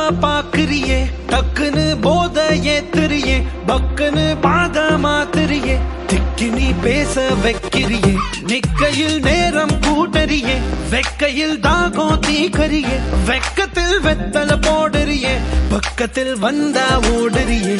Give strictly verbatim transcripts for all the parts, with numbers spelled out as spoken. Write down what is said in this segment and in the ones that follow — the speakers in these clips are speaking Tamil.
பாக்குறியே டக்குன்னு போத ஏத்துறியே பக்குன்னு பாத மாத்துறியே திக்கி நீ பேச வைக்கிறியே நிக்கையில் நேரம் கூட்டறியே வெக்கையில் தாகம் தீக்கறியே வெக்கத்தில் வெத்தல போடுறியே பக்கத்தில் வந்தா ஓடுறியே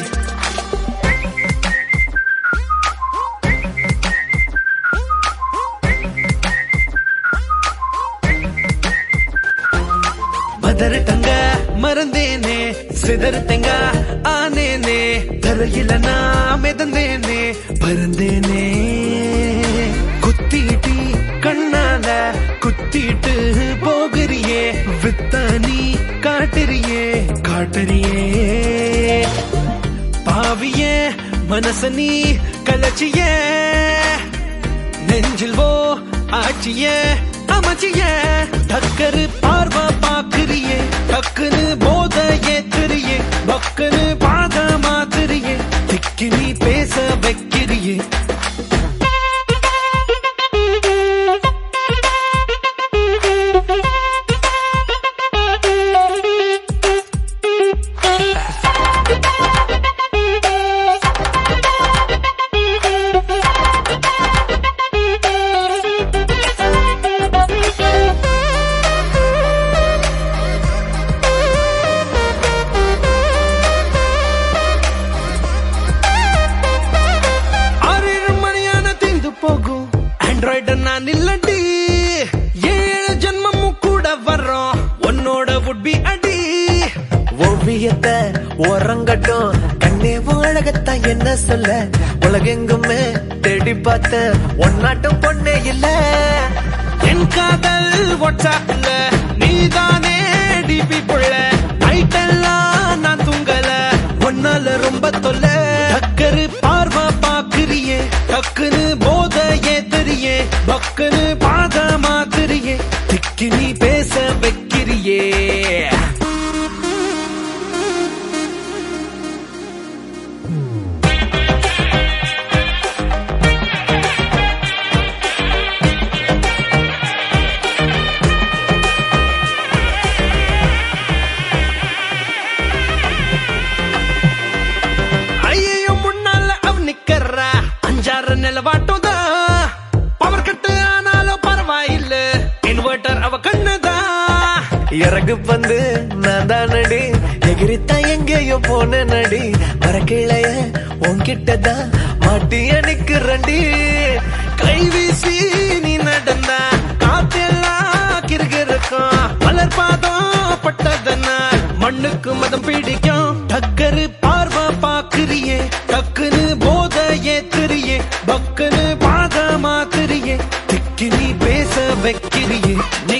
மதரட்டங்க மறந்தேனே சிதறத்தங்க ஆனேனே தரையில நான் மிதந்தேனே பறந்தேனே குத்திட்டு கண்ணால குத்திட்டு போகிறியே வித்தானி காட்டுறியே காட்டுறியே பாவியே மனசனி கலச்சியே நெஞ்சில் ஓ ஆட்சியே அமைச்சிய டக்கரு பார்வ பாக்குறியே டக்குன்னு போத ஏத்துறியே பக்குன்னு பாத மாத்துறியே திக்கி நீ பேச வைக்கிறியே ஆண்ட்ராய்டு நான் இல்லடி ஏழு ஜன்மமும் கூட வர்றோம் உன்னோட உட்பி அடி ஓவியத்தை உறங்கட்டும் கண்ணே அழகத்தான் என்ன சொல்ல உலகெங்குமே தேடி பார்த்த ஒன்னாட்டும் பொண்ணே இல்ல என் காதல் வாட்ஸ்அப்ல நீதானே டிபி புள்ள நைட்டெல்லாம் நான் தூங்கல ஒன்னால ரொம்ப தொல்ல டக்கரு பார்வ பாக்குறியே டக்குன்னு போத ஏத்தறியே பக்குன்னு பாத மாத்துறியே திக்கி நீ பேச வைக்கிறியே நிலவாட்டோதா பவர் கட்டு ஆனாலும் பரவாயில்ல இன்வெர்டர் அவ கண்ணுதா இறகு பந்து நான் தான் நடி எகிரித்தா எங்கேயோ போன நடி மரக்கிளைய உன்கிட்டதான் மாட்டி அணிக்கு ரண்டி கை வீசி நீ நடந்தா காத்தெல்லாம் கிருகிருக்கும் மலர் பாதம் பட்டதனா மண்ணுக்கு மதம் பிடிக்கும் டக்கரு பார்வ பாக்குறியே டக்குன்னு போத ஏத்துறியே பக்குன்னு பாத மாத்துறியே திக்கி நீ பேச வைக்கிறியே